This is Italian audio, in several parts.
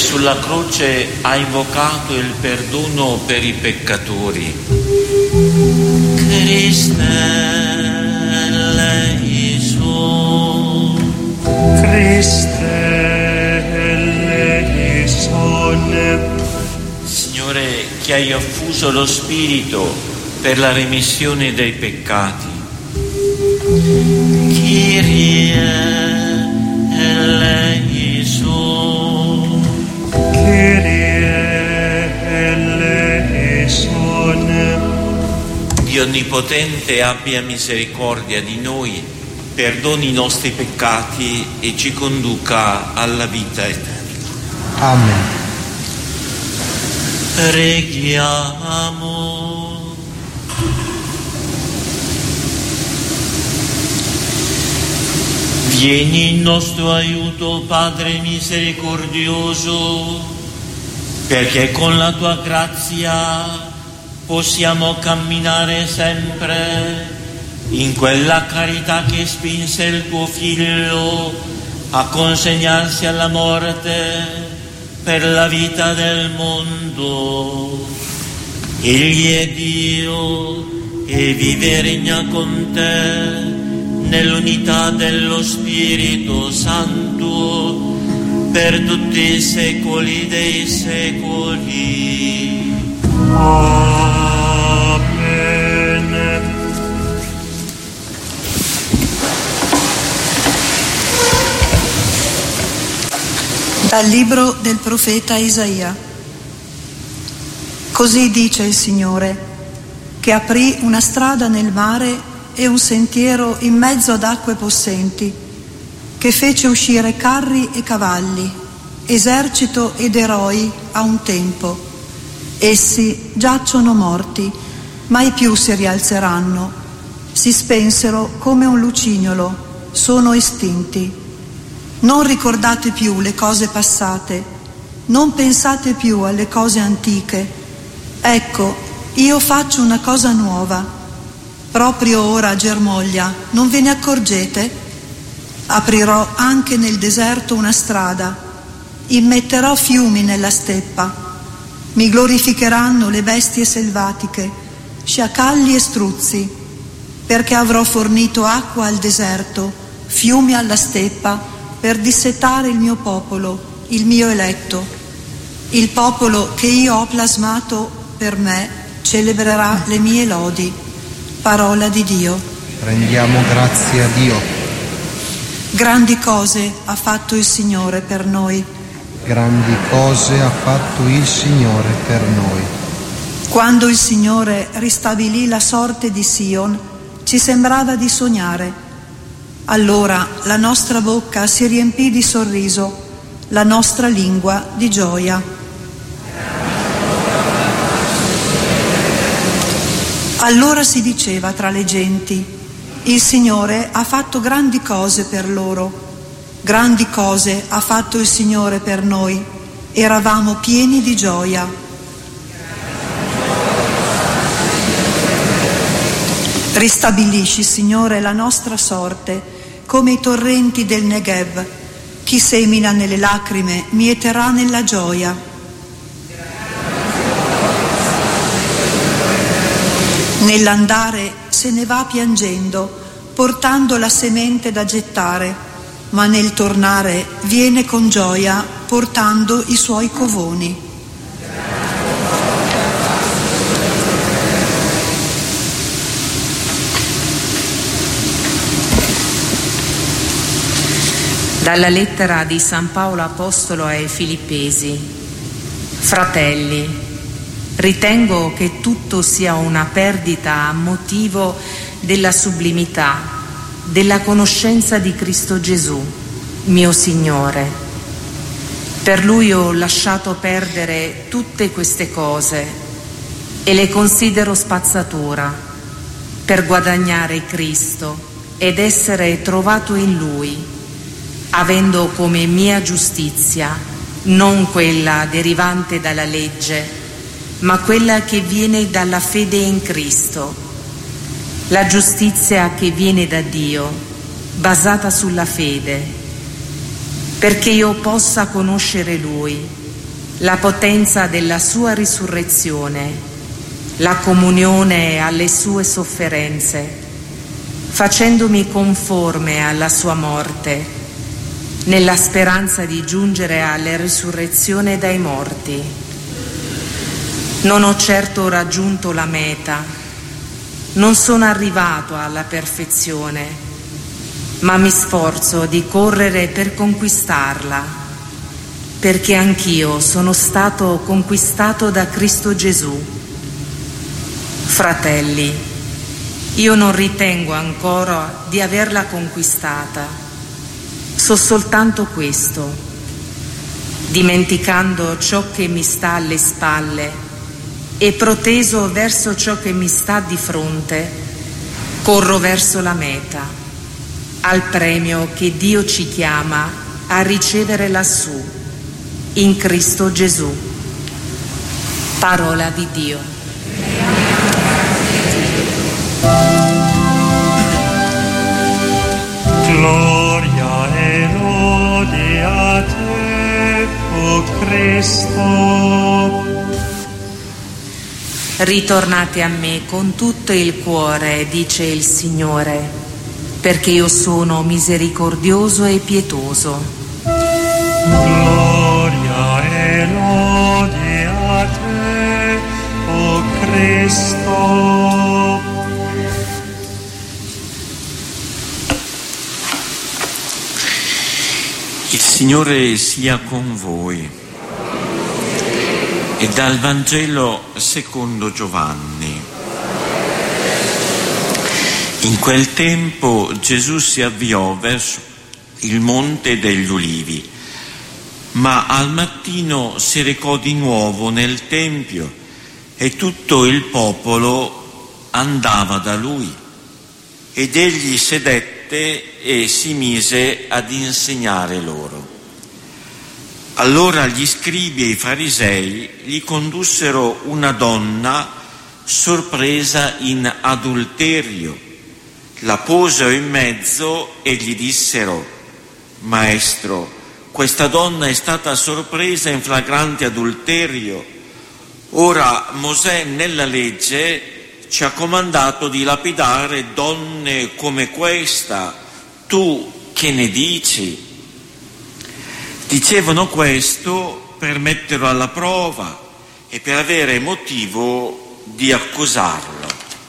sulla croce ha invocato il perdono per i peccatori. Cristo eleison. Cristo eleison. Signore, che hai affuso lo Spirito per la remissione dei peccati. Kyrie eleison. Kyrie eleison. Dio Onnipotente abbia misericordia di noi, perdoni i nostri peccati e ci conduca alla vita eterna. Amen. Preghiamo. Vieni in nostro aiuto, Padre misericordioso, perché con la tua grazia possiamo camminare sempre in quella carità che spinse il tuo Figlio a consegnarsi alla morte per la vita del mondo. Egli è Dio e vive e regna con te nell'unità dello Spirito Santo per tutti i secoli dei secoli. Amen. Dal libro del profeta Isaia. Così dice il Signore, che aprì una strada nel mare e un sentiero in mezzo ad acque possenti, che fece uscire carri e cavalli, esercito ed eroi a un tempo. Essi giacciono morti, mai più si rialzeranno. Si spensero come un lucignolo, sono estinti. Non ricordate più le cose passate, non pensate più alle cose antiche. Ecco, io faccio una cosa nuova. Proprio ora germoglia, non ve ne accorgete? Aprirò anche nel deserto una strada, immetterò fiumi nella steppa. Mi glorificheranno le bestie selvatiche, sciacalli e struzzi, perché avrò fornito acqua al deserto, fiumi alla steppa, per dissetare il mio popolo, il mio eletto. Il popolo che io ho plasmato per me celebrerà le mie lodi. Parola di Dio. Rendiamo grazie a Dio. Grandi cose ha fatto il Signore per noi. Grandi cose ha fatto il Signore per noi. Quando il Signore ristabilì la sorte di Sion, ci sembrava di sognare. Allora la nostra bocca si riempì di sorriso, la nostra lingua di gioia. Allora si diceva tra le genti, il Signore ha fatto grandi cose per loro. Grandi cose ha fatto il Signore per noi. Eravamo pieni di gioia. Ristabilisci, Signore, la nostra sorte, come i torrenti del Negev. Chi semina nelle lacrime mieterà nella gioia. Nell'andare se ne va piangendo, portando la semente da gettare, ma nel tornare viene con gioia, portando i suoi covoni. Dalla lettera di San Paolo Apostolo ai Filippesi. Fratelli, ritengo che tutto sia una perdita a motivo della sublimità, della conoscenza di Cristo Gesù, mio Signore. Per Lui ho lasciato perdere tutte queste cose e le considero spazzatura per guadagnare Cristo ed essere trovato in Lui, avendo come mia giustizia non quella derivante dalla legge, ma quella che viene dalla fede in Cristo, la giustizia che viene da Dio, basata sulla fede, perché io possa conoscere Lui la potenza della sua risurrezione, la comunione alle sue sofferenze, facendomi conforme alla sua morte, nella speranza di giungere alla risurrezione dai morti. Non ho certo raggiunto la meta, non sono arrivato alla perfezione, ma mi sforzo di correre per conquistarla, perché anch'io sono stato conquistato da Cristo Gesù. Fratelli, io non ritengo ancora di averla conquistata, so soltanto questo: dimenticando ciò che mi sta alle spalle e proteso verso ciò che mi sta di fronte, corro verso la meta, al premio che Dio ci chiama a ricevere lassù, in Cristo Gesù. Parola di Dio. Gloria e lode a te, o Cristo. Ritornate a me con tutto il cuore, dice il Signore, perché io sono misericordioso e pietoso. Gloria e lode a te, o Cristo. Il Signore sia con voi. E dal Vangelo secondo Giovanni. In quel tempo Gesù si avviò verso il Monte degli Ulivi, ma al mattino si recò di nuovo nel Tempio e tutto il popolo andava da lui. Ed egli sedette e si mise ad insegnare loro. Allora gli scribi e i farisei gli condussero una donna sorpresa in adulterio, la posero in mezzo e gli dissero: Maestro, questa donna è stata sorpresa in flagrante adulterio. Ora Mosè nella legge ci ha comandato di lapidare donne come questa. Tu che ne dici? Dicevano questo per metterlo alla prova e per avere motivo di accusarlo.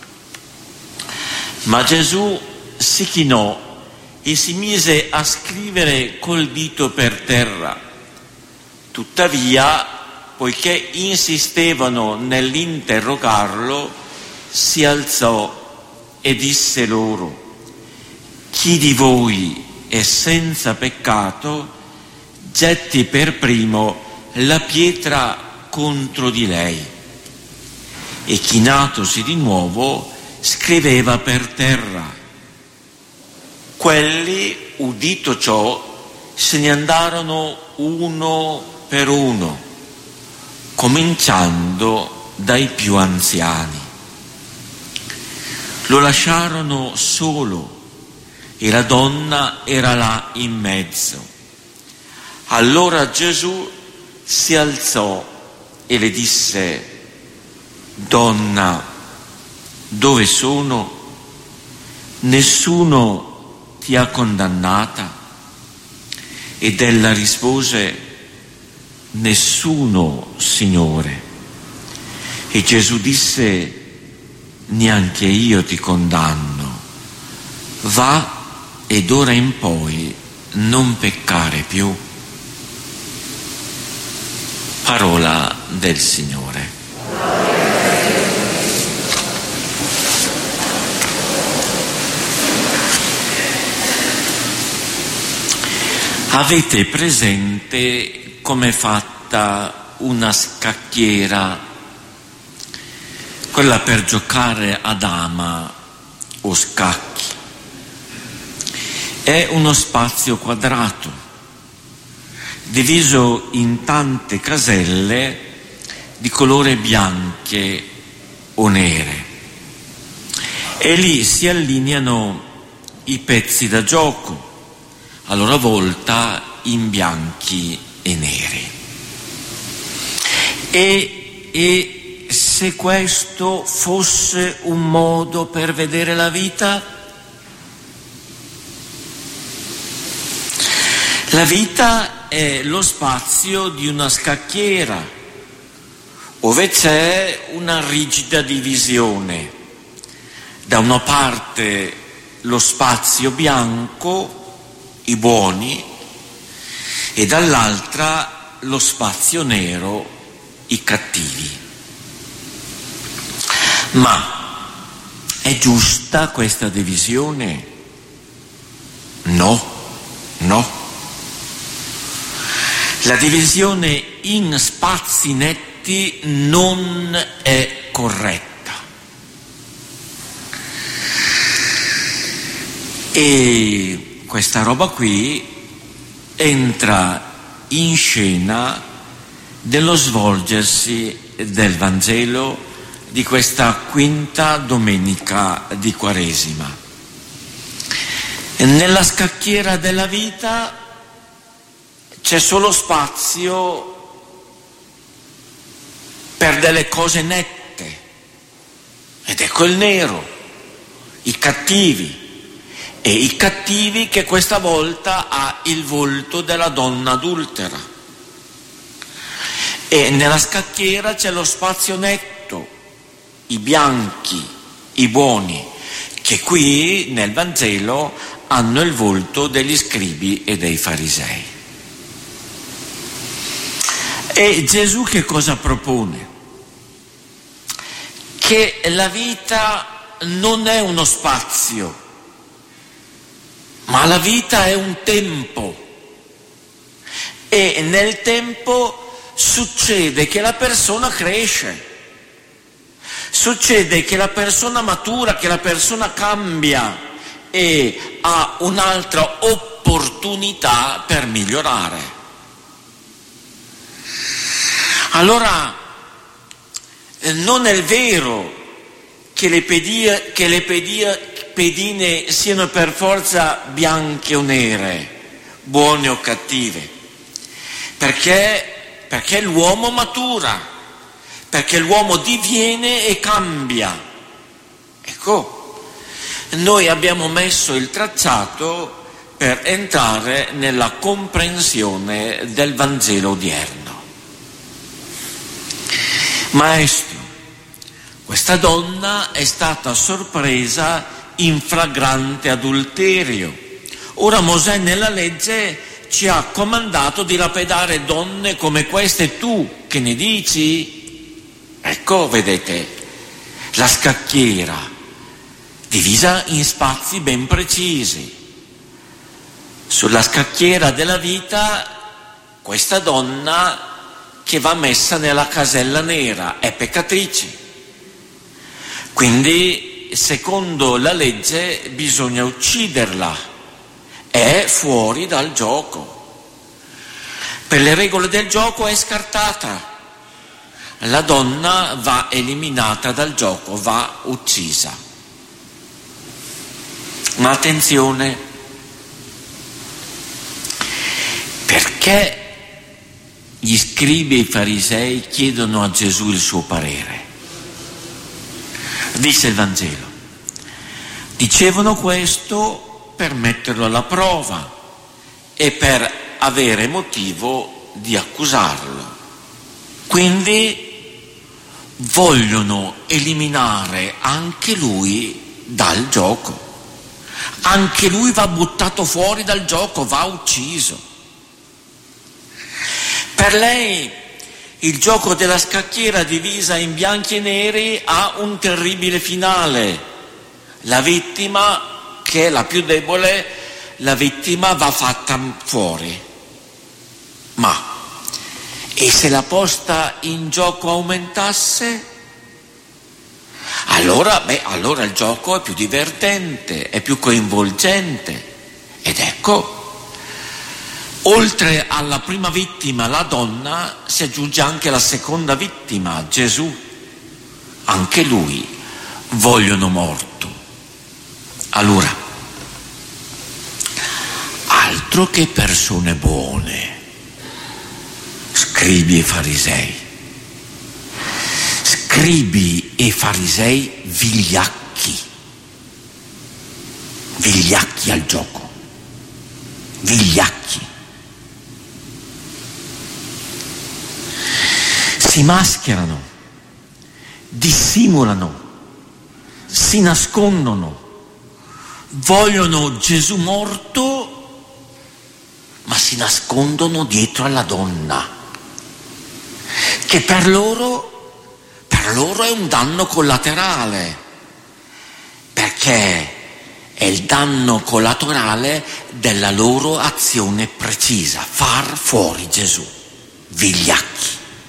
Ma Gesù si chinò e si mise a scrivere col dito per terra. Tuttavia, poiché insistevano nell'interrogarlo, si alzò e disse loro: Chi di voi è senza peccato, getti per primo la pietra contro di lei. E chinatosi di nuovo scriveva per terra. Quelli, udito ciò, se ne andarono uno per uno, cominciando dai più anziani. Lo lasciarono solo e la donna era là in mezzo. Allora Gesù si alzò e le disse: Donna, dove sono? Nessuno ti ha condannata? Ed ella rispose: Nessuno, Signore. E Gesù disse: Neanche io ti condanno. Va e d'ora in poi non peccare più. Parola del Signore. Avete presente com'è fatta una scacchiera, quella per giocare a dama o scacchi? È uno spazio quadrato, diviso in tante caselle di colore bianche o nere, e lì si allineano i pezzi da gioco, a loro volta in bianchi e neri. E se questo fosse un modo per vedere la vita? La vita è lo spazio di una scacchiera, dove c'è una rigida divisione. Da una parte lo spazio bianco, i buoni, e dall'altra lo spazio nero, i cattivi. Ma è giusta questa divisione? No. La divisione in spazi netti non è corretta. E questa roba qui entra in scena dello svolgersi del Vangelo di questa quinta domenica di Quaresima. Nella scacchiera della vita c'è solo spazio per delle cose nette, ed ecco il nero, i cattivi, e i cattivi che questa volta ha il volto della donna adultera. E nella scacchiera c'è lo spazio netto, i bianchi, i buoni, che qui nel Vangelo hanno il volto degli scribi e dei farisei. E Gesù che cosa propone? Che la vita non è uno spazio, ma la vita è un tempo, e nel tempo succede che la persona cresce, succede che la persona matura, che la persona cambia e ha un'altra opportunità per migliorare. Allora non è vero che le pedine siano per forza bianche o nere, buone o cattive, perché l'uomo matura, perché l'uomo diviene e cambia. Ecco, noi abbiamo messo il tracciato per entrare nella comprensione del Vangelo odierno. Maestro, questa donna è stata sorpresa in flagrante adulterio. Ora Mosè nella legge ci ha comandato di lapidare donne come queste, tu che ne dici? Ecco, vedete, la scacchiera divisa in spazi ben precisi. Sulla scacchiera della vita, questa donna che va messa nella casella nera è peccatrice. Quindi, secondo la legge, bisogna ucciderla. È fuori dal gioco. Per le regole del gioco è scartata. La donna va eliminata dal gioco, va uccisa. Ma attenzione, perché gli scribi e i farisei chiedono a Gesù il suo parere? Dice il Vangelo, dicevano questo per metterlo alla prova e per avere motivo di accusarlo. Quindi vogliono eliminare anche lui dal gioco. Anche lui va buttato fuori dal gioco, va ucciso. Per lei il gioco della scacchiera divisa in bianchi e neri ha un terribile finale. La vittima, che è la più debole, la vittima va fatta fuori. Ma e se la posta in gioco aumentasse? Allora il gioco è più divertente, è più coinvolgente. Ed ecco, oltre alla prima vittima, la donna, si aggiunge anche la seconda vittima, Gesù. Anche lui vogliono morto. Allora, altro che persone buone, scribi e farisei. scribi e farisei vigliacchi al gioco, vigliacchi. Si mascherano, dissimulano, si nascondono, vogliono Gesù morto, ma si nascondono dietro alla donna, che per loro è un danno collaterale, perché è il danno collaterale della loro azione precisa, far fuori Gesù, vigliacchi.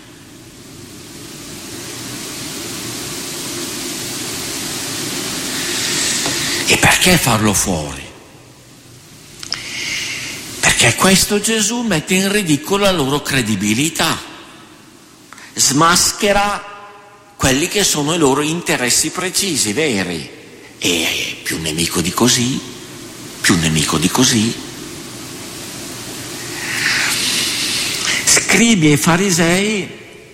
E perché farlo fuori? Perché questo Gesù mette in ridicolo la loro credibilità, smaschera quelli che sono i loro interessi precisi, veri. E più nemico di così, Scribi e farisei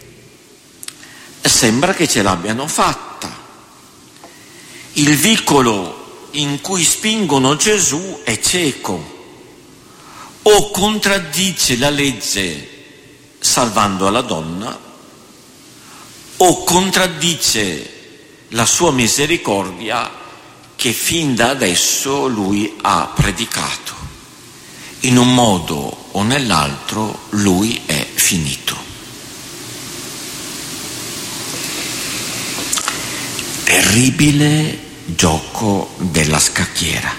sembra che ce l'abbiano fatta. Il vicolo in cui spingono Gesù è cieco, o contraddice la legge salvando la donna, o contraddice la sua misericordia che fin da adesso lui ha predicato. In un modo o nell'altro lui è finito. Terribile gioco della scacchiera.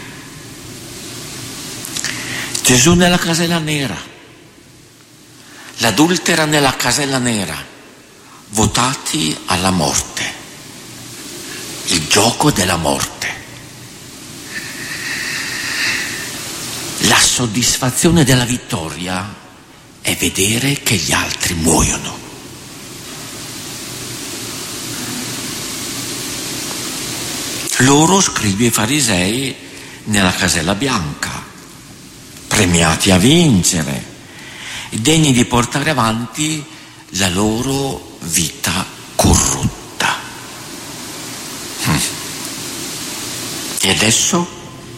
Gesù nella casella nera, l'adultera nella casella nera, votati alla morte. Il gioco della morte. La soddisfazione della vittoria è vedere che gli altri muoiono. Loro, scribi e farisei, nella casella bianca, premiati a vincere, degni di portare avanti la loro vita corrotta. E adesso?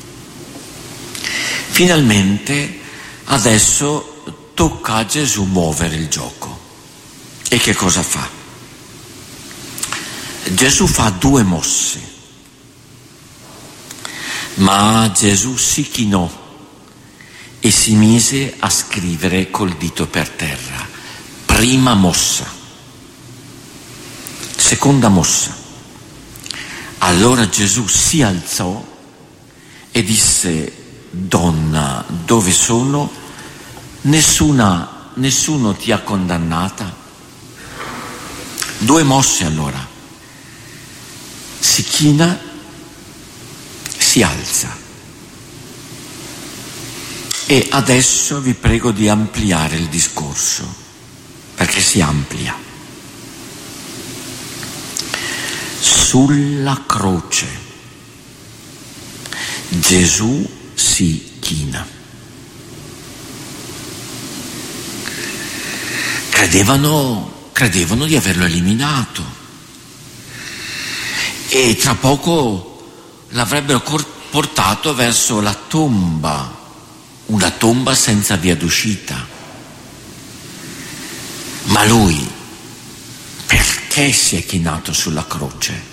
Finalmente, adesso tocca a Gesù muovere il gioco. E che cosa fa? Gesù fa 2 mosse, ma Gesù si chinò e si mise a scrivere col dito per terra. Prima mossa. Seconda mossa. Allora Gesù si alzò e disse: Donna, dove sono? Nessuno ti ha condannata? 2 mosse allora. Si china, si alza. E adesso vi prego di ampliare il discorso, perché si amplia. Sulla croce Gesù si china. Credevano di averlo eliminato e tra poco l'avrebbero portato verso la tomba, una tomba senza via d'uscita. Ma lui perché si è chinato sulla croce?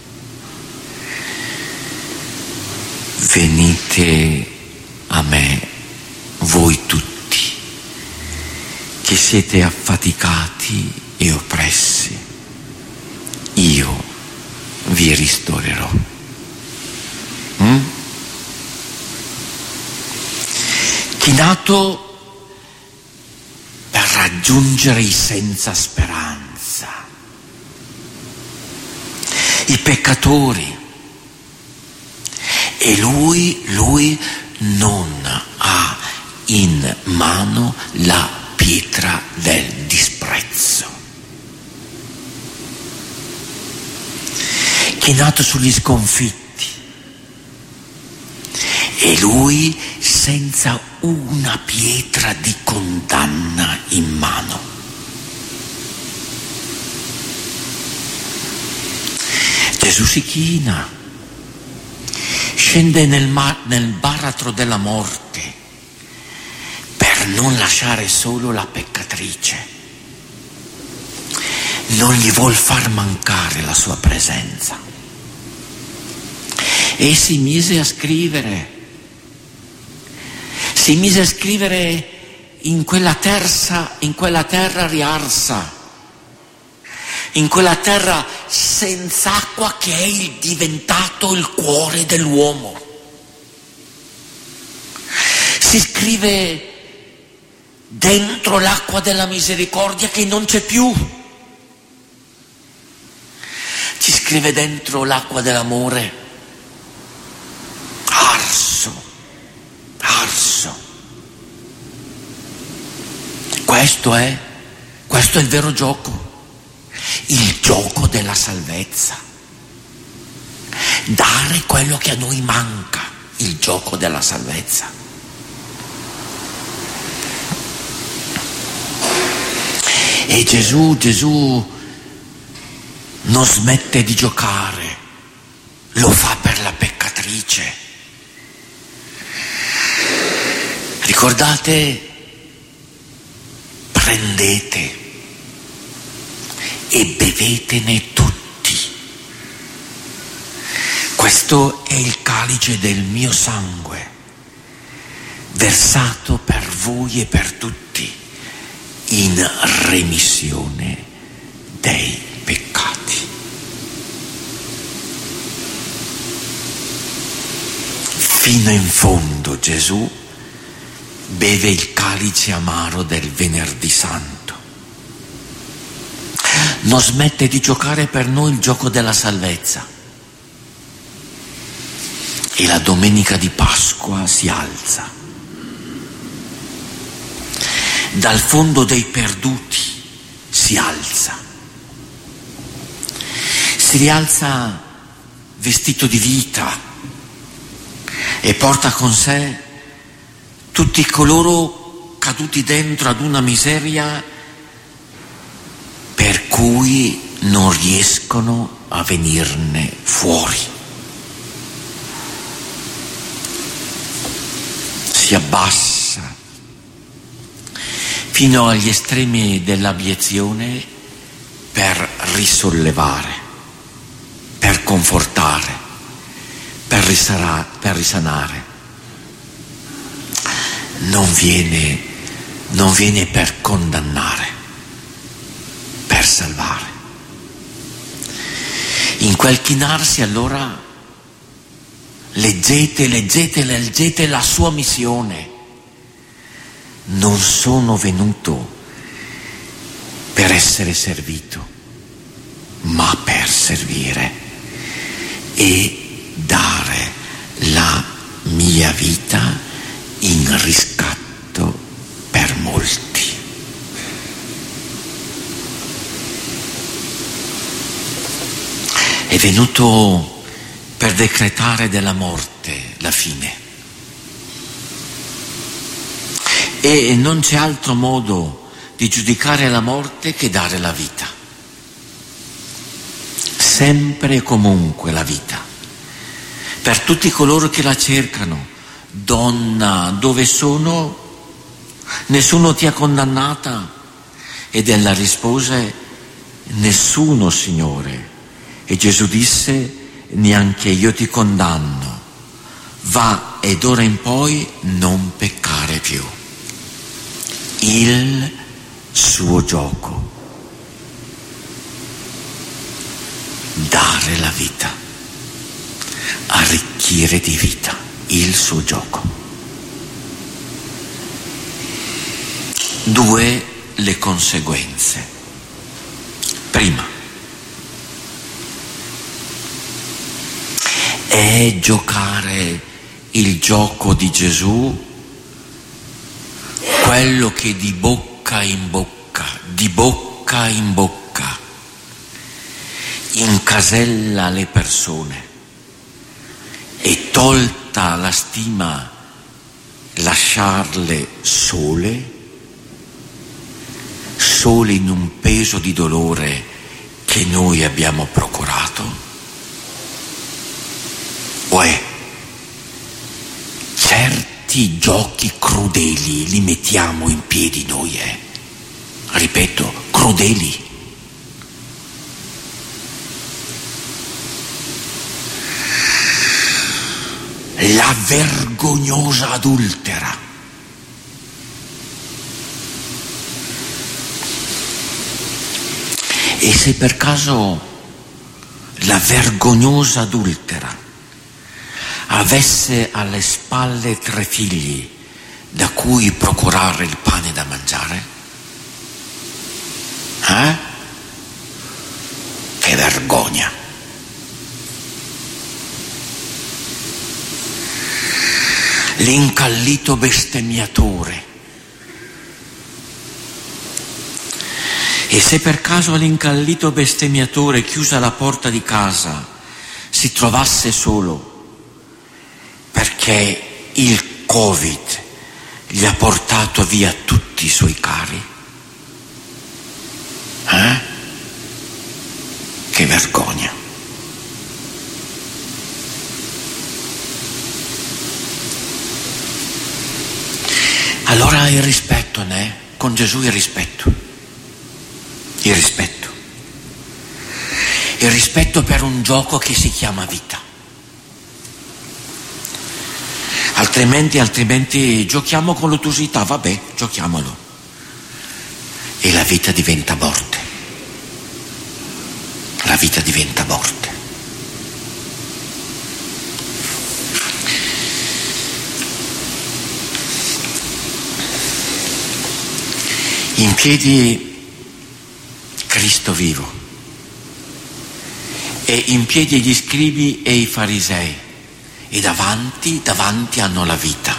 Venite a me, voi tutti, che siete affaticati e oppressi, io vi ristorerò. Chinato per raggiungere i senza speranza, i peccatori. E lui non ha in mano la pietra del disprezzo. Chinato sugli sconfitti. E lui senza una pietra di condanna in mano. Gesù si china, scende nel baratro della morte per non lasciare solo la peccatrice. Non gli vuol far mancare la sua presenza. E si mise a scrivere in quella terra riarsa, in quella terra senza acqua che è diventato il cuore dell'uomo. Si scrive dentro l'acqua della misericordia che non c'è più. Ci scrive dentro l'acqua dell'amore, arso. Questo è il vero gioco. Il gioco della salvezza. Dare quello che a noi manca, il gioco della salvezza. E Gesù non smette di giocare, lo fa per la peccatrice. Ricordate, prendete e bevetene tutti. Questo è il calice del mio sangue, versato per voi e per tutti, in remissione dei peccati. Fino in fondo Gesù beve il calice amaro del Venerdì Santo. Non smette di giocare per noi il gioco della salvezza. E la domenica di Pasqua si alza. Dal fondo dei perduti si alza. Si rialza vestito di vita e porta con sé tutti coloro caduti dentro ad una miseria per cui non riescono a venirne fuori. Si abbassa fino agli estremi dell'abiezione per risollevare, per confortare, per risanare. Non viene per condannare, per salvare. In quel chinarsi allora leggete la sua missione. Non sono venuto per essere servito, ma per servire e dare la mia vita in riscatto per molti. È venuto per decretare della morte la fine. E non c'è altro modo di giudicare la morte che dare la vita. Sempre e comunque la vita. Per tutti coloro che la cercano. Donna, dove sono? Nessuno ti ha condannata? Ed ella rispose: nessuno, Signore. E Gesù disse: neanche io ti condanno. Va e d'ora in poi non peccare più. Il suo gioco. Dare la vita. Arricchire di vita. Il suo gioco. 2 le conseguenze. Prima, è giocare il gioco di Gesù quello che di bocca in bocca incasella le persone e tolta la stima lasciarle sole in un peso di dolore che noi abbiamo procurato? certi giochi crudeli li mettiamo in piedi noi, ripeto, crudeli. La vergognosa adultera. E se per caso la vergognosa adultera avesse alle spalle 3 figli da cui procurare il pane da mangiare? Che vergogna! L'incallito bestemmiatore. E se per caso l'incallito bestemmiatore, chiusa la porta di casa, si trovasse solo perché il Covid gli ha portato via tutti i suoi cari? Che vergogna! Allora il rispetto, con Gesù il rispetto. Il rispetto per un gioco che si chiama vita. Altrimenti giochiamo con l'ottusità, vabbè, giochiamolo. E la vita diventa morte. La vita diventa morte. In piedi Cristo vivo e in piedi gli scribi e i farisei e davanti hanno la vita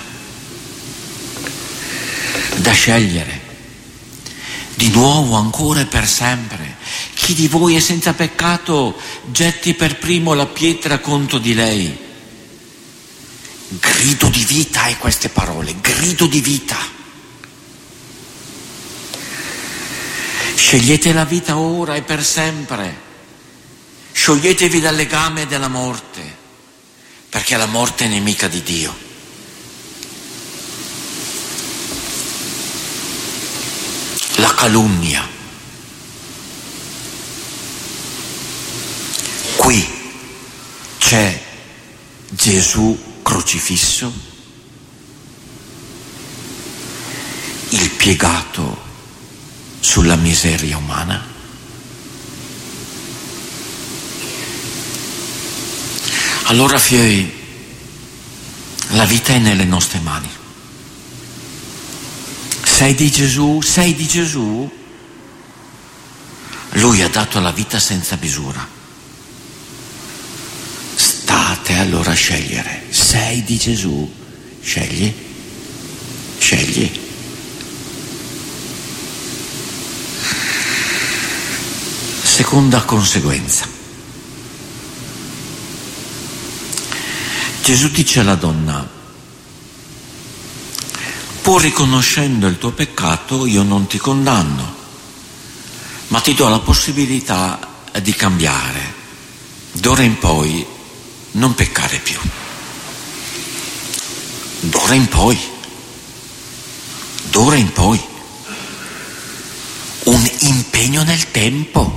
da scegliere di nuovo ancora e per sempre. Chi di voi è senza peccato getti per primo la pietra contro di lei. Grido di vita queste parole, grido di vita. Scegliete la vita ora e per sempre, scioglietevi dal legame della morte, perché la morte è nemica di Dio. La calunnia. Qui c'è Gesù crocifisso, il piegato sulla miseria umana. Allora figli, la vita è nelle nostre mani. Sei di Gesù? Lui ha dato la vita senza misura. State allora a scegliere. Sei di Gesù? Scegli. Seconda conseguenza. Gesù dice alla donna: pur riconoscendo il tuo peccato io non ti condanno, ma ti do la possibilità di cambiare. D'ora in poi non peccare più. D'ora in poi. Un impegno nel tempo.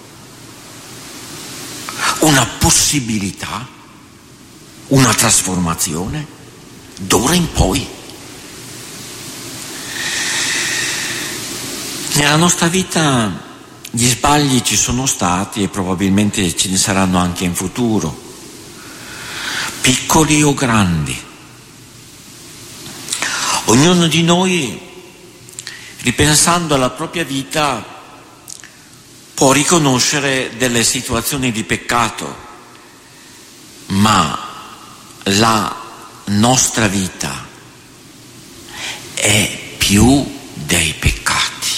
Una possibilità, una trasformazione, d'ora in poi. Nella nostra vita gli sbagli ci sono stati e probabilmente ce ne saranno anche in futuro, piccoli o grandi. Ognuno di noi, ripensando alla propria vita, può riconoscere delle situazioni di peccato, ma la nostra vita è più dei peccati,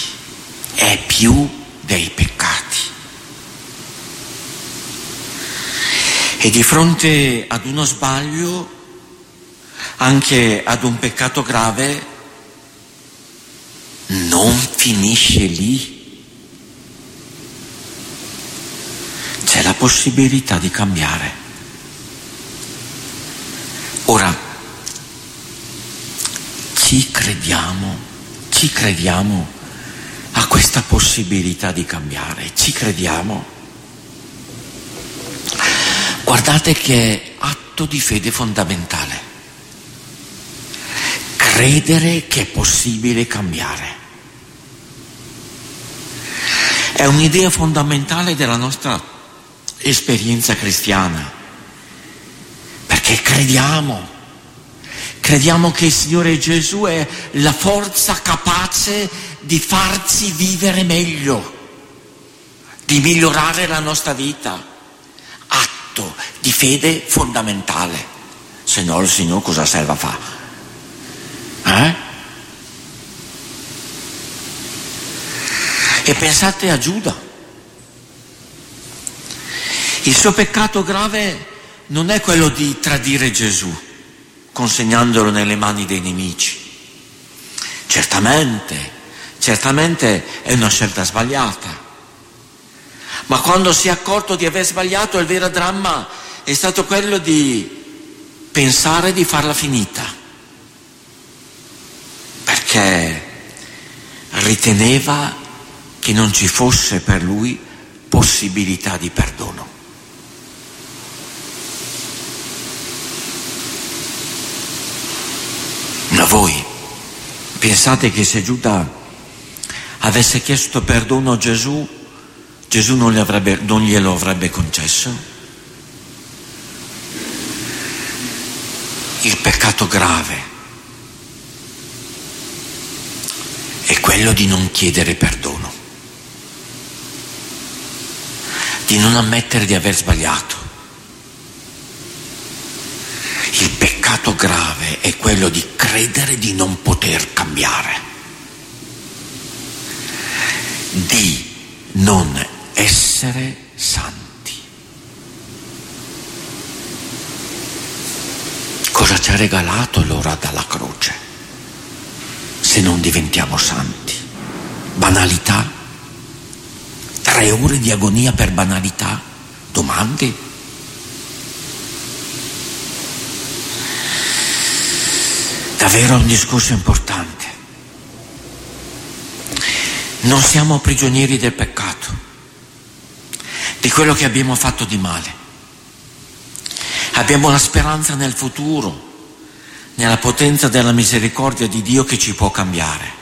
E di fronte ad uno sbaglio, anche ad un peccato grave, non finisce lì. C'è la possibilità di cambiare. Ora, ci crediamo a questa possibilità di cambiare, ci crediamo. Guardate che atto di fede fondamentale. Credere che è possibile cambiare. È un'idea fondamentale della nostra esperienza cristiana, perché crediamo che il Signore Gesù è la forza capace di farci vivere meglio, di migliorare la nostra vita. Atto di fede fondamentale. Se no il Signore cosa serve a fare? E pensate a Giuda. Il suo peccato grave non è quello di tradire Gesù, consegnandolo nelle mani dei nemici. Certamente è una scelta sbagliata. Ma quando si è accorto di aver sbagliato, il vero dramma è stato quello di pensare di farla finita, perché riteneva che non ci fosse per lui possibilità di perdono. Ma voi pensate che se Giuda avesse chiesto perdono a Gesù, Gesù non glielo avrebbe concesso? Il peccato grave è quello di non chiedere perdono, di non ammettere di aver sbagliato. Il peccato grave è quello di credere di non poter cambiare, di non essere santi. Cosa ci ha regalato allora dalla croce, se non diventiamo santi? Banalità? 3 ore di agonia per banalità? Domande? Davvero è un discorso importante. Non siamo prigionieri del peccato, di quello che abbiamo fatto di male. Abbiamo la speranza nel futuro, nella potenza della misericordia di Dio che ci può cambiare.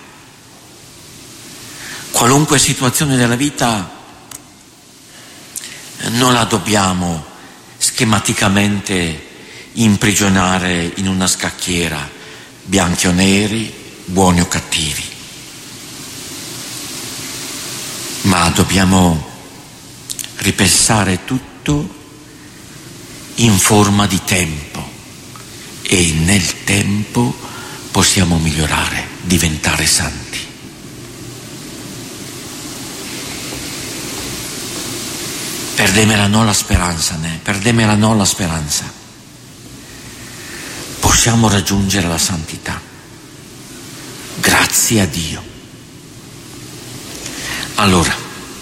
Qualunque situazione della vita non la dobbiamo schematicamente imprigionare in una scacchiera, bianchi o neri, buoni o cattivi, ma dobbiamo ripensare tutto in forma di tempo, e nel tempo possiamo migliorare, diventare santi. Perdemela no la speranza, possiamo raggiungere la santità, grazie a Dio. Allora,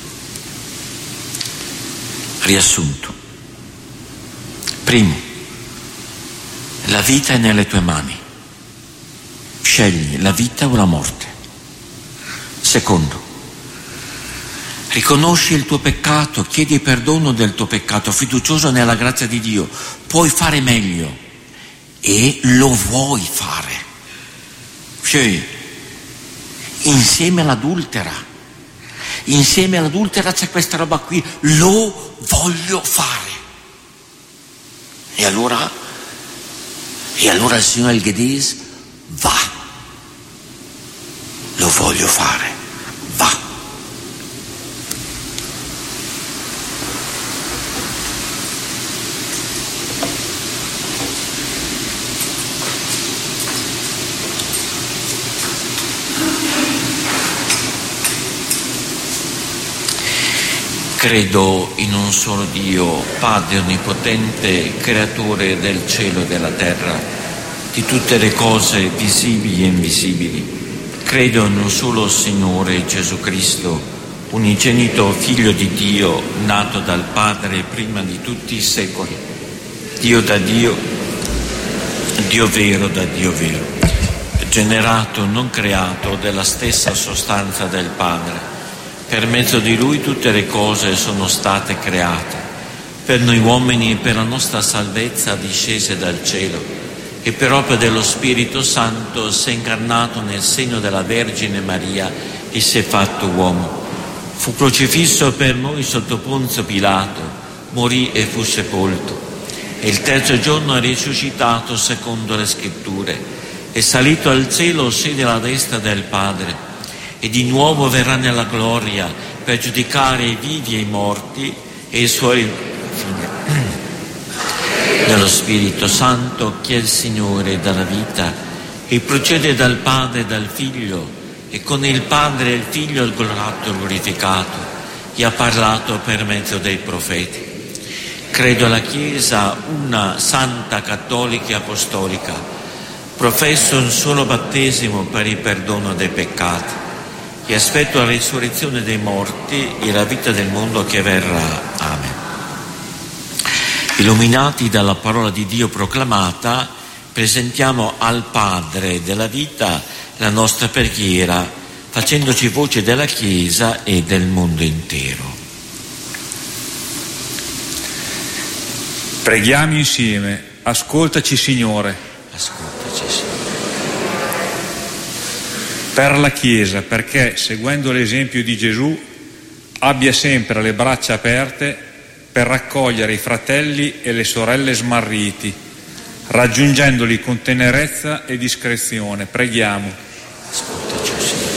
riassunto. Primo, la vita è nelle tue mani. Scegli la vita o la morte. Secondo, riconosci il tuo peccato, chiedi perdono del tuo peccato, fiducioso nella grazia di Dio. Puoi fare meglio e lo vuoi fare. Cioè, insieme all'adultera c'è questa roba qui, lo voglio fare. E allora il Signore El Ghedis va, lo voglio fare, va. Credo in un solo Dio, Padre Onnipotente, Creatore del cielo e della terra, di tutte le cose visibili e invisibili. Credo in un solo Signore Gesù Cristo, unigenito Figlio di Dio, nato dal Padre prima di tutti i secoli, Dio da Dio, Dio vero da Dio vero, generato, non creato, della stessa sostanza del Padre. Per mezzo di Lui tutte le cose sono state create. Per noi uomini e per la nostra salvezza discese dal cielo e per opera dello Spirito Santo si è incarnato nel seno della Vergine Maria e si è fatto uomo. Fu crocifisso per noi sotto Ponzio Pilato, morì e fu sepolto. E il terzo giorno è risuscitato secondo le Scritture, è salito al cielo, siede alla destra del Padre, e di nuovo verrà nella gloria per giudicare i vivi e i morti, e i suoi nello Spirito Santo, che è il Signore dalla vita, e procede dal Padre e dal Figlio, e con il Padre e il Figlio il glorificato, e ha parlato per mezzo dei profeti. Credo alla Chiesa una santa, cattolica e apostolica. Professo un solo battesimo per il perdono dei peccati e aspetto la risurrezione dei morti e la vita del mondo che verrà. Amen. Illuminati dalla parola di Dio proclamata, presentiamo al Padre della vita la nostra preghiera, facendoci voce della Chiesa e del mondo intero. Preghiamo insieme. Ascoltaci, Signore. Ascoltaci, Signore. Per la Chiesa, perché, seguendo l'esempio di Gesù, abbia sempre le braccia aperte per raccogliere i fratelli e le sorelle smarriti, raggiungendoli con tenerezza e discrezione. Preghiamo. Ascoltaci, Signore.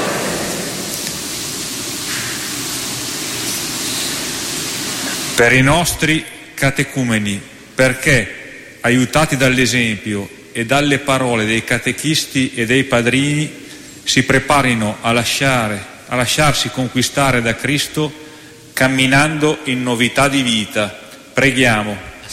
Per i nostri catecumeni, perché, aiutati dall'esempio e dalle parole dei catechisti e dei padrini, si preparino a lasciarsi conquistare da Cristo, camminando in novità di vita. Preghiamo.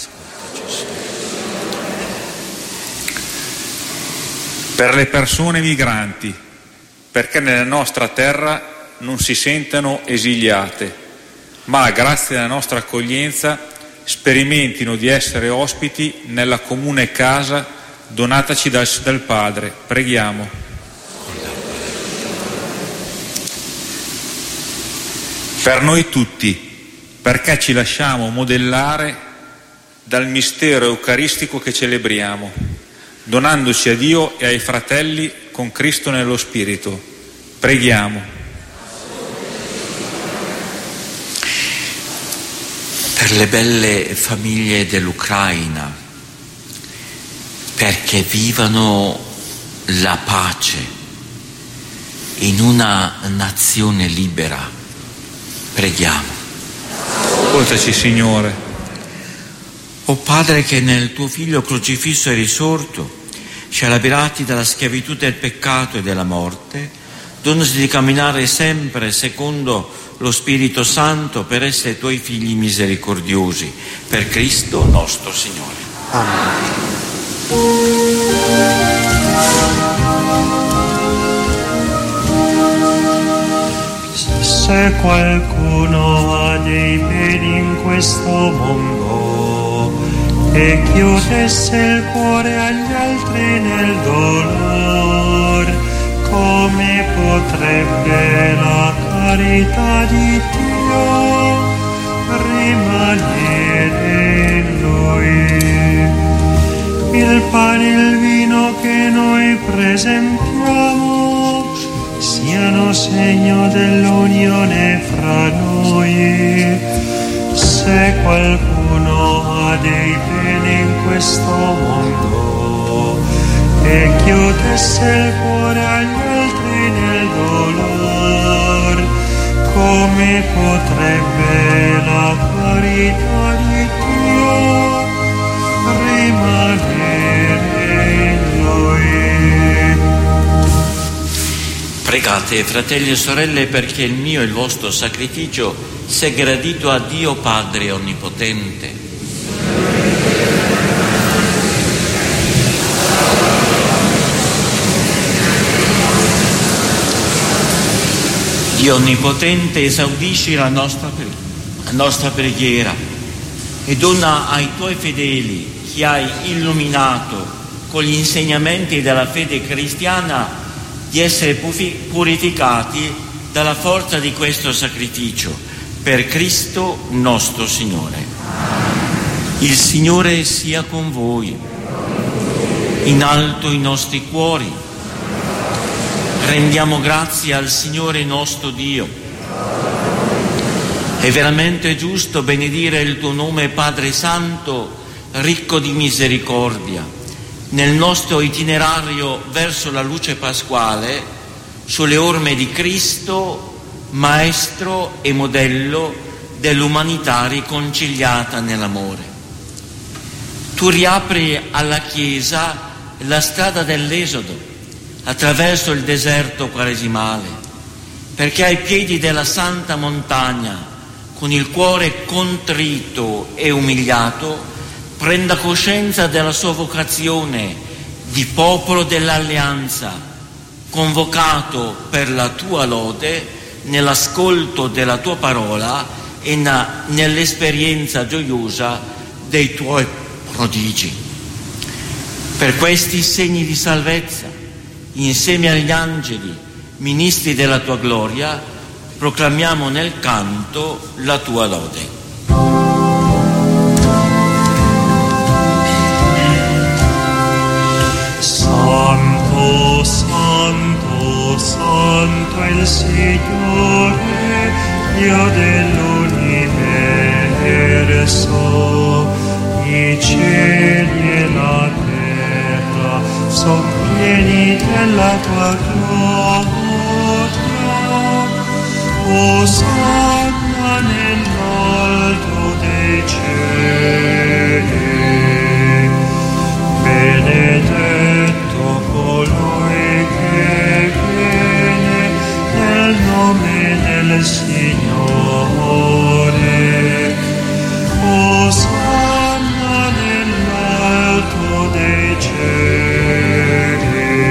Per le persone migranti, perché nella nostra terra non si sentano esiliate, ma grazie alla nostra accoglienza sperimentino di essere ospiti nella comune casa donataci dal Padre. Preghiamo. Per noi tutti, perché ci lasciamo modellare dal mistero eucaristico che celebriamo, donandoci a Dio e ai fratelli con Cristo nello Spirito. Preghiamo. Per le belle famiglie dell'Ucraina, perché vivano la pace in una nazione libera. Preghiamo. Ascoltaci, Signore. O Padre, che nel tuo Figlio crocifisso e risorto ci ha liberati dalla schiavitù del peccato e della morte, donaci di camminare sempre secondo lo Spirito Santo per essere tuoi figli misericordiosi, per Cristo nostro Signore. Amen. Se qualcuno ha dei beni in questo mondo e chiudesse il cuore agli altri nel dolore, come potrebbe la carità di Dio rimanere in lui? Il pane e il vino che noi presentiamo siano segno dell'unione fra noi. Se qualcuno ha dei beni in questo mondo e chiudesse il cuore agli altri nel dolore, come potrebbe la carità di Dio rimanere in lui? Pregate, fratelli e sorelle, perché il mio e il vostro sacrificio sia gradito a Dio Padre Onnipotente. Dio Onnipotente, esaudisci la nostra preghiera e dona ai tuoi fedeli, che hai illuminato con gli insegnamenti della fede cristiana, di essere purificati dalla forza di questo sacrificio, per Cristo nostro Signore. Il Signore sia con voi. In alto i nostri cuori. Rendiamo grazie al Signore nostro Dio. È veramente giusto benedire il tuo nome, Padre Santo, ricco di misericordia. Nel nostro itinerario verso la luce pasquale, sulle orme di Cristo, Maestro e modello dell'umanità riconciliata nell'amore. Tu riapri alla Chiesa la strada dell'Esodo attraverso il deserto quaresimale, perché ai piedi della santa montagna, con il cuore contrito e umiliato, prenda coscienza della sua vocazione di popolo dell'alleanza, convocato per la tua lode nell'ascolto della tua parola e nell'esperienza gioiosa dei tuoi prodigi. Per questi segni di salvezza, insieme agli angeli, ministri della tua gloria, proclamiamo nel canto la tua lode. Santo, santo, santo è il Signore, Dio dell'universo, i cieli e la terra son pieni della tua gloria. Osanna nell'alto dei cieli, benedetto colui che viene nel nome del Signore. Osanna nell'alto dei cieli.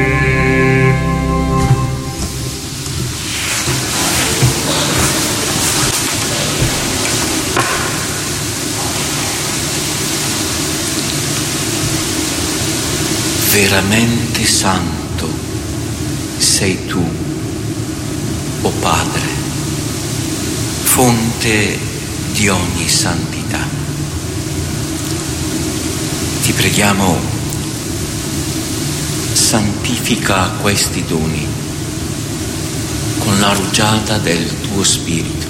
Veramente santo sei tu, o Padre, fonte di ogni santità. Ti preghiamo, santifica questi doni con la rugiada del tuo Spirito,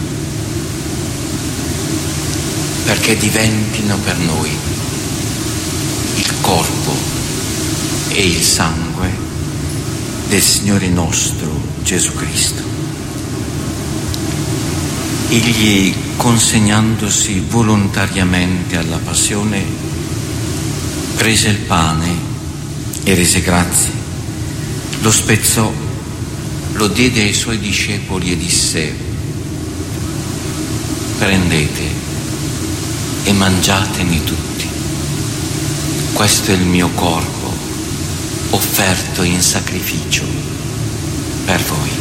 perché diventino per noi il corpo e il sangue del Signore nostro Gesù Cristo. Egli, consegnandosi volontariamente alla passione, prese il pane e rese grazie, lo spezzò, lo diede ai suoi discepoli e disse: prendete e mangiatene tutti, questo è il mio corpo offerto in sacrificio per voi.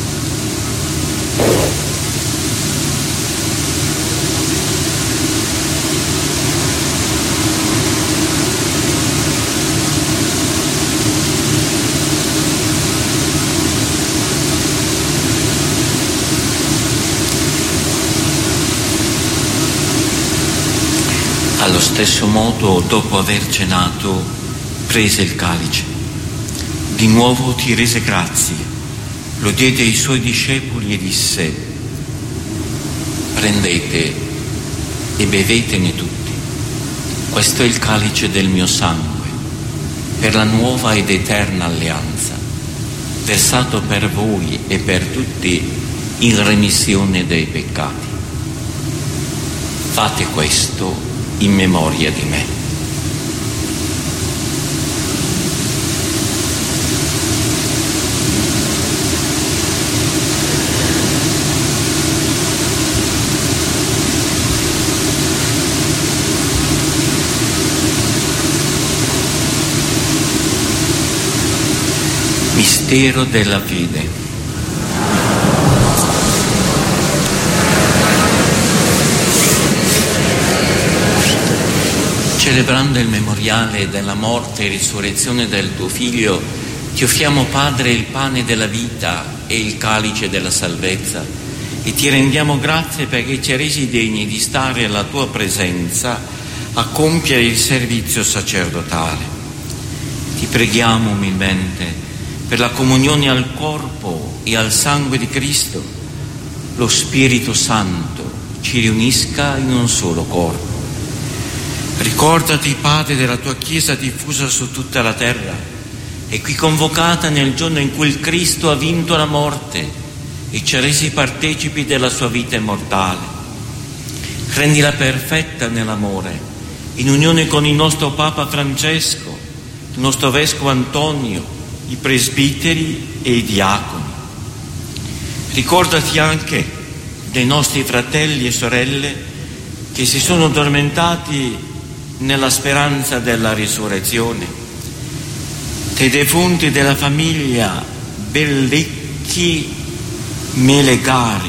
Allo stesso modo, dopo aver cenato, prese il calice. Di nuovo ti rese grazie, lo diede ai suoi discepoli e disse: prendete e bevetene tutti, questo è il calice del mio sangue, per la nuova ed eterna alleanza, versato per voi e per tutti in remissione dei peccati. Fate questo in memoria di me. Mistero della fede. Celebrando il memoriale della morte e risurrezione del tuo Figlio, ti offriamo, Padre, il pane della vita e il calice della salvezza, e ti rendiamo grazie perché ci hai resi degni di stare alla tua presenza a compiere il servizio sacerdotale. Ti preghiamo umilmente per la comunione al corpo e al sangue di Cristo. Lo Spirito Santo ci riunisca in un solo corpo. Ricordati, Padre, della tua Chiesa diffusa su tutta la terra e qui convocata nel giorno in cui il Cristo ha vinto la morte e ci ha resi partecipi della sua vita immortale. Rendila perfetta nell'amore, in unione con il nostro Papa Francesco, il nostro Vescovo Antonio, i presbiteri e i diaconi. Ricordati anche dei nostri fratelli e sorelle che si sono addormentati nella speranza della risurrezione, dei defunti della famiglia Bellecchi Melegari,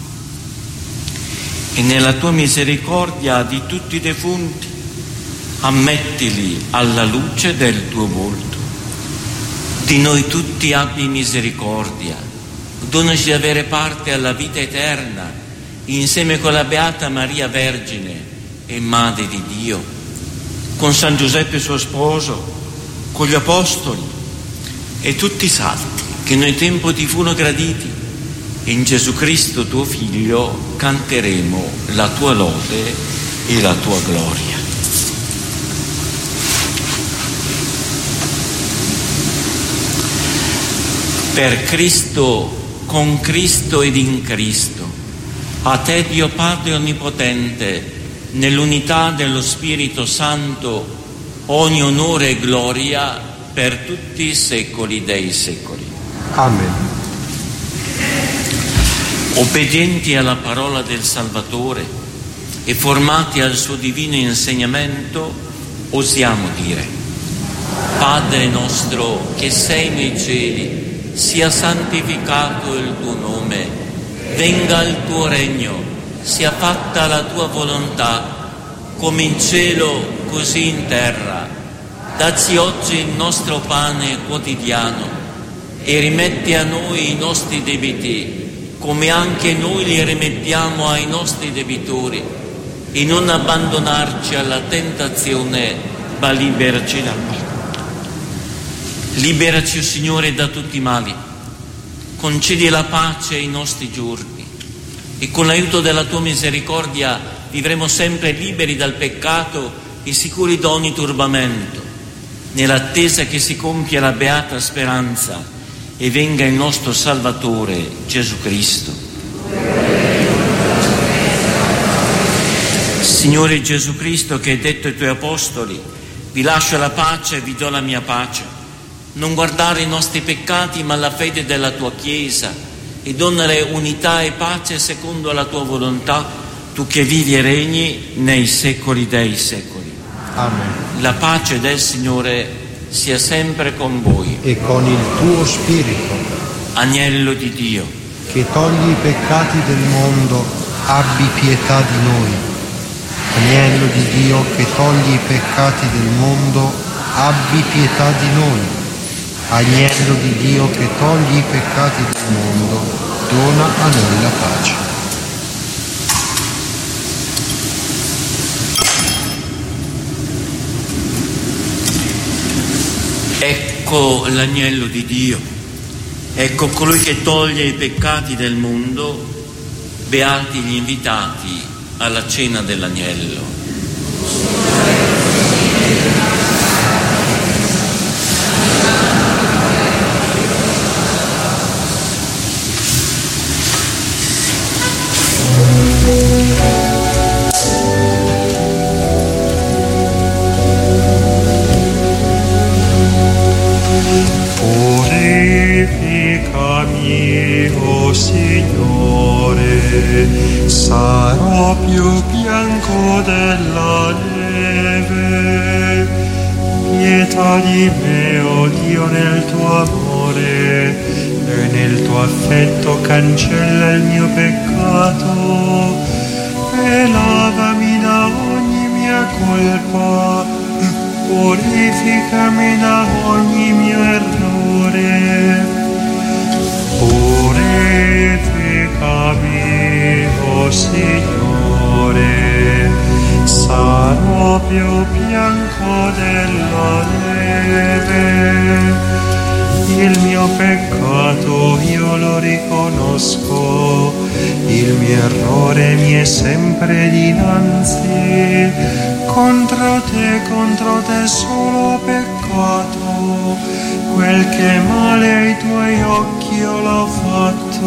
e nella tua misericordia di tutti i defunti ammettili alla luce del tuo volto. Di noi tutti abbi misericordia, donaci di avere parte alla vita eterna insieme con la Beata Maria Vergine e Madre di Dio, con San Giuseppe suo sposo, con gli Apostoli e tutti i santi che nel tempo ti furono graditi. In Gesù Cristo tuo Figlio canteremo la tua lode e la tua gloria. Per Cristo, con Cristo ed in Cristo, a te Dio Padre Onnipotente, nell'unità dello Spirito Santo, ogni onore e gloria per tutti i secoli dei secoli. Amen. Obbedienti alla parola del Salvatore e formati al suo divino insegnamento, osiamo dire: Padre nostro che sei nei cieli, sia santificato il tuo nome, venga il tuo regno, sia fatta la tua volontà, come in cielo così in terra. Dacci oggi il nostro pane quotidiano e rimetti a noi i nostri debiti, come anche noi li rimettiamo ai nostri debitori, e non abbandonarci alla tentazione, ma liberaci dal male. Liberaci, o Signore, da tutti i mali, concedi la pace ai nostri giorni, e con l'aiuto della tua misericordia vivremo sempre liberi dal peccato e sicuri da ogni turbamento, nell'attesa che si compia la beata speranza e venga il nostro Salvatore Gesù Cristo. Signore Gesù Cristo, che hai detto ai tuoi apostoli: vi lascio la pace e vi do la mia pace, non guardare i nostri peccati ma la fede della tua Chiesa, e donare unità e pace secondo la tua volontà, tu che vivi e regni nei secoli dei secoli. Amen. La pace del Signore sia sempre con voi. E con il tuo spirito. Agnello di Dio, che togli i peccati del mondo, abbi pietà di noi. Agnello di Dio, che togli i peccati del mondo, abbi pietà di noi. Agnello di Dio, che togli i peccati del mondo, dona a noi la pace. Ecco l'agnello di Dio, ecco colui che toglie i peccati del mondo. Beati gli invitati alla cena dell'agnello. Purificami, o Signore, sarò più bianco della neve. Pietà di me, o Dio, nel tuo amore, e nel tuo affetto cancella il mio peccato e lavami da ogni mia colpa, purificami da ogni mio errore. Purificami, o Signore, sarò più bianco della neve. Il mio peccato io lo riconosco, il mio errore mi è sempre dinanzi. Contro te solo ho peccato, quel che male ai tuoi occhi io l'ho fatto.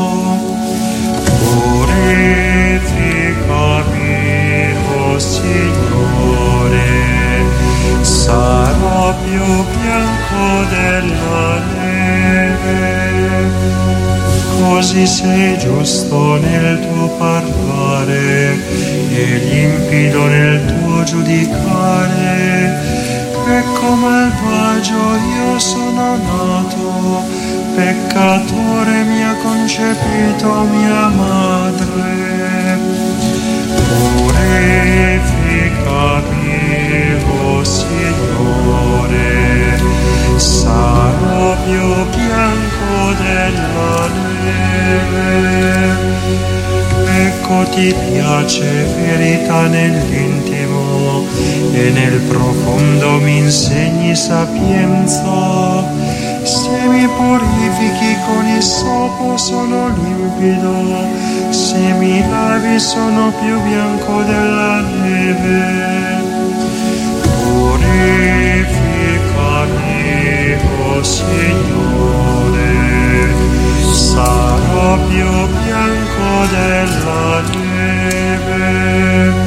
Purificami, o Signore, sarò più bianco della neve. Così sei giusto nel tuo parlare e limpido nel tuo giudicare. Ecco malvagio io sono nato, peccatore mi ha concepito mia madre. Purificami, o Signore, sarò più bianco della neve. Ecco ti piace verità nell'intimo e nel profondo mi insegni sapienza. Se mi purifichi con il sopo sono limpido, se mi lavi sono più bianco della neve. Purificami, o Signore, sarò più bianco della neve.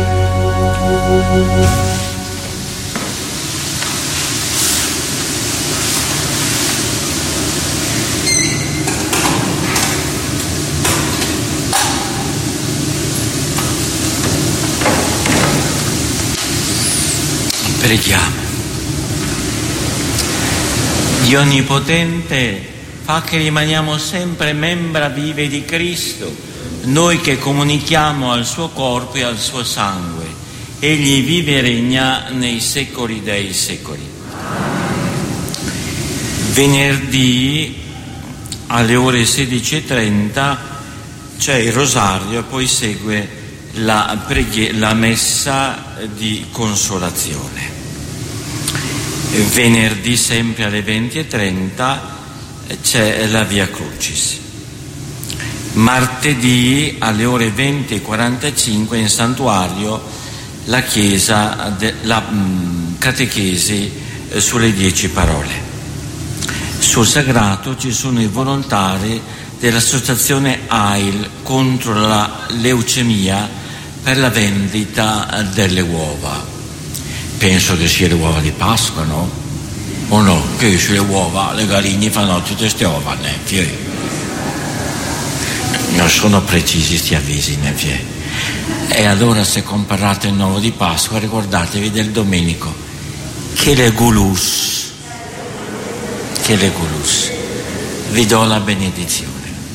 Preghiamo. Dio Onnipotente, fa che rimaniamo sempre membra vive di Cristo, noi che comunichiamo al suo corpo e al suo sangue. Egli vive e regna nei secoli dei secoli. Venerdì alle ore 16:30 c'è il rosario e poi segue la messa di consolazione. Venerdì sempre alle 20:30 c'è la Via Crucis. Martedì alle ore 20:45 in santuario la catechesi sulle 10 parole. Sul sagrato ci sono i volontari dell'associazione AIL contro la leucemia per la vendita delle uova. Penso che sia le uova di Pasqua, no? O no? Che sulle uova le galline fanno tutte queste uova, non sono precisi sti avvisi, E allora se comprate il nuovo di Pasqua ricordatevi del domenico, che le gulus, vi do la benedizione.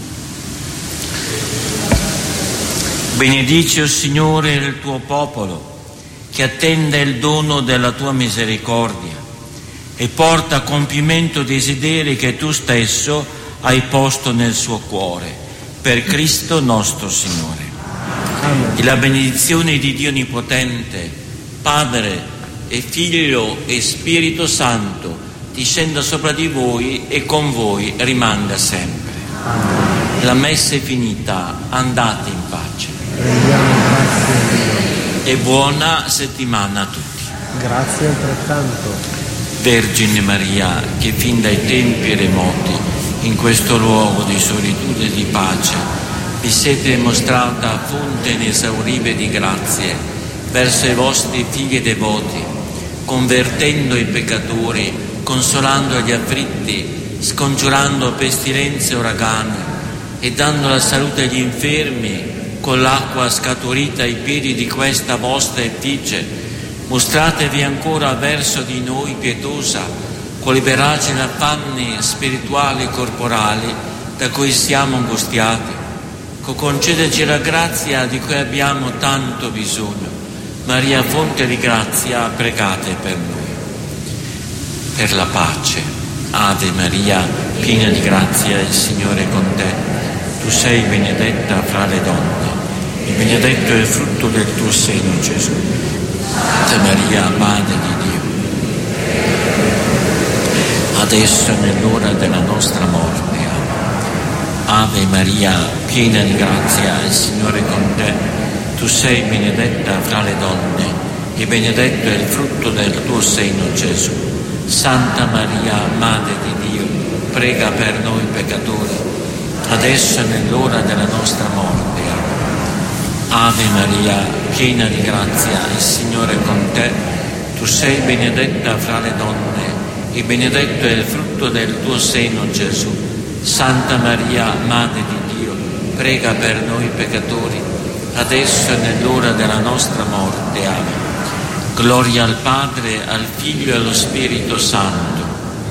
Benedici, o Signore, il tuo popolo, che attende il dono della tua misericordia e porta a compimento i desideri che tu stesso hai posto nel suo cuore, per Cristo nostro Signore. Amen. E la benedizione di Dio Onnipotente, Padre e Figlio e Spirito Santo, discenda sopra di voi e con voi rimanga sempre. Amen. La messa è finita, andate in pace. E buona settimana a tutti. Grazie altrettanto. Vergine Maria, che fin dai tempi remoti in questo luogo di solitudine e di pace vi siete mostrata fonte inesauribile di grazie verso i vostri figli devoti, convertendo i peccatori, consolando gli afflitti, scongiurando pestilenze e uragani e dando la salute agli infermi con l'acqua scaturita ai piedi di questa vostra effigie. Mostratevi ancora verso di noi pietosa, con liberarci da affanni spirituali e corporali da cui siamo angustiati. Concedeci la grazia di cui abbiamo tanto bisogno, Maria, fonte di grazia, pregate per noi. Per la pace. Ave Maria, piena di grazia, il Signore è con te. Tu sei benedetta fra le donne, e benedetto è il frutto del tuo seno, Gesù. Santa Maria, Madre di Dio, adesso è nell'ora della nostra morte. Ave Maria, piena di grazia, il Signore è con te. Tu sei benedetta fra le donne, e benedetto è il frutto del tuo seno, Gesù. Santa Maria, Madre di Dio, prega per noi peccatori, adesso è nell'ora della nostra morte. Ave Maria, piena di grazia, il Signore è con te. Tu sei benedetta fra le donne, e benedetto è il frutto del tuo seno, Gesù. Santa Maria, Madre di Dio, prega per noi peccatori, adesso è nell'ora della nostra morte. Amen. Gloria al Padre, al Figlio e allo Spirito Santo.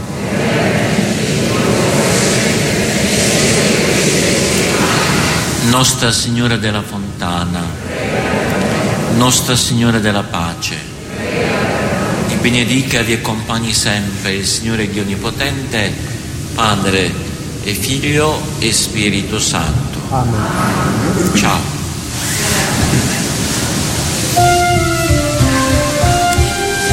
Nostra Signora della Fontana, Nostra Signora della Pace, vi benedica e vi accompagni sempre il Signore Dio Onnipotente, Padre e Figlio e Spirito Santo. Amen. Ciao.